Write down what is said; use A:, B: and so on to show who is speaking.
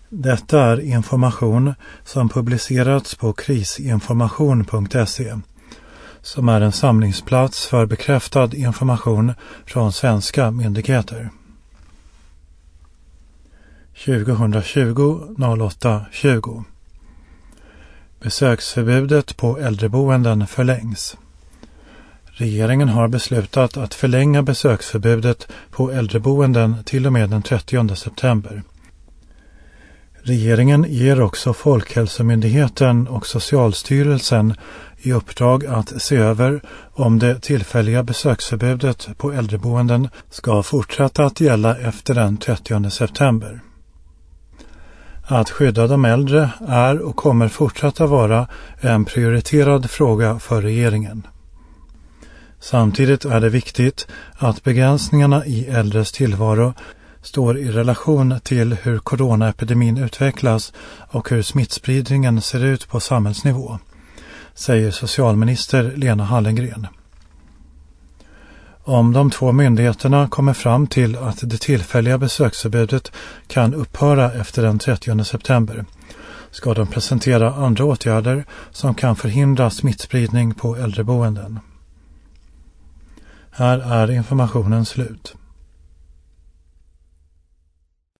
A: Detta är information som publicerats på krisinformation.se, som är en samlingsplats för bekräftad information från svenska myndigheter. 2020-08-20. Besöksförbudet på äldreboenden förlängs. Regeringen har beslutat att förlänga besöksförbudet på äldreboenden till och med den 30 september. Regeringen ger också Folkhälsomyndigheten och Socialstyrelsen i uppdrag att se över om det tillfälliga besöksförbudet på äldreboenden ska fortsätta att gälla efter den 30 september. Att skydda de äldre är och kommer fortsätta vara en prioriterad fråga för regeringen. Samtidigt är det viktigt att begränsningarna i äldres tillvaro står i relation till hur coronaepidemin utvecklas och hur smittspridningen ser ut på samhällsnivå, säger socialminister Lena Hallengren. Om de två myndigheterna kommer fram till att det tillfälliga besöksförbudet kan upphöra efter den 30 september ska de presentera andra åtgärder som kan förhindra smittspridning på äldreboenden. Här är informationen slut.